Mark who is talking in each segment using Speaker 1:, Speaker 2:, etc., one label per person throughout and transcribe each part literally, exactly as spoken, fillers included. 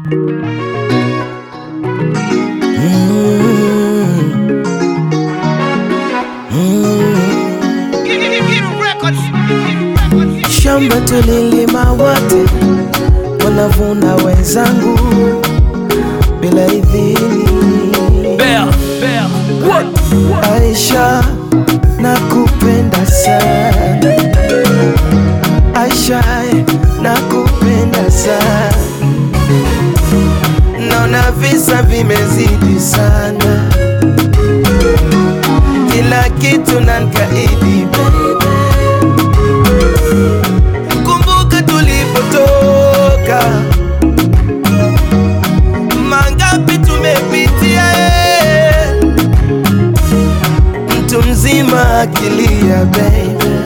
Speaker 1: Shamba tulilima wote, wanavuna wenzangu bila idhini.
Speaker 2: Bear, bear, what?
Speaker 1: Aisha, nakupenda sana. Aisha, nakupenda sana. Naona visa vimezidi sana, kila kitu nankaidi baby. Kumbuka tulipotoka, mangapi tumepitia, mtu mzima akilia baby,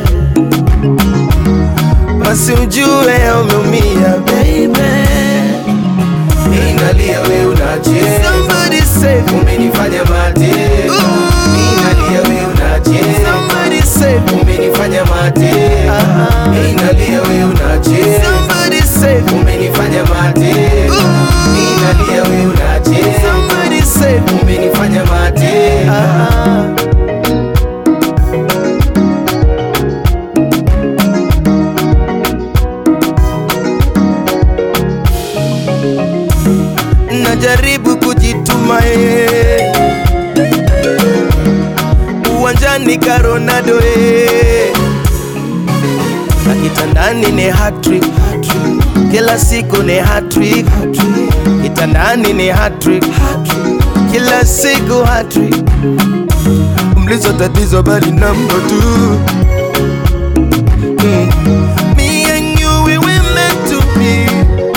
Speaker 1: basi ujue umeumia baby.
Speaker 3: Inalia we unache,
Speaker 1: Somebody save me,
Speaker 3: umenifanya mate. Inalia we unache,
Speaker 1: somebody save me,
Speaker 3: umenifanya mate. Inalia we unache,
Speaker 1: somebody save me,
Speaker 3: umenifanya mate. Inalia we unache,
Speaker 1: somebody save me.
Speaker 3: umenifanya mate.
Speaker 1: Najaribu kujituma eh, uwanjani ka Ronaldo eh, na kitandani ni hat-trick, kila siku ni hat-trick, kitandani ni hat-trick, kila siku hat-trick. Mlizo tatizo bali namba tu. mm. Me and you, we were meant to be.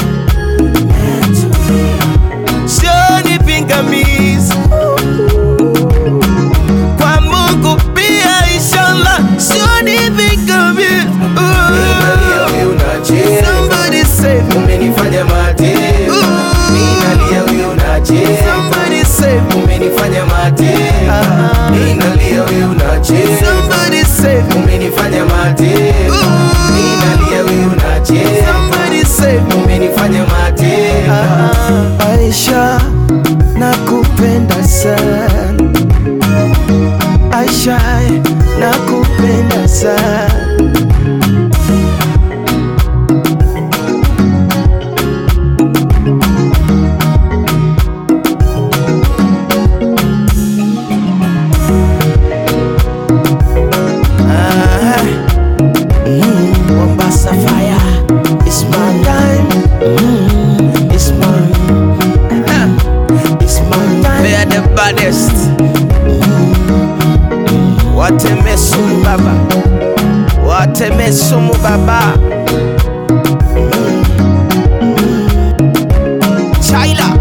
Speaker 1: Sioni pingamizi kwa Mungu pia inshallah, sioni pingamizi.
Speaker 3: Inalia we unache,
Speaker 1: Somebody save me,
Speaker 3: umenifanya mate. Inalia we unache,
Speaker 1: somebody save me,
Speaker 3: umenifanya mate. Inalia we unache,
Speaker 1: somebody save me,
Speaker 3: umenifanya mate. Inalia we unache,
Speaker 1: somebody save me.
Speaker 3: umenifanya mate.
Speaker 1: Aisha, nakupenda sana. Aisha, nakupenda sana. Ah, mm, Mombasa fire, it's my time. Mm, it's my, it's my time. They are the baddest. Wateme sumu baba, wateme sumu baba. Chaila.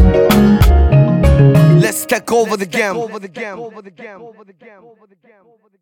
Speaker 2: Let's take over the game.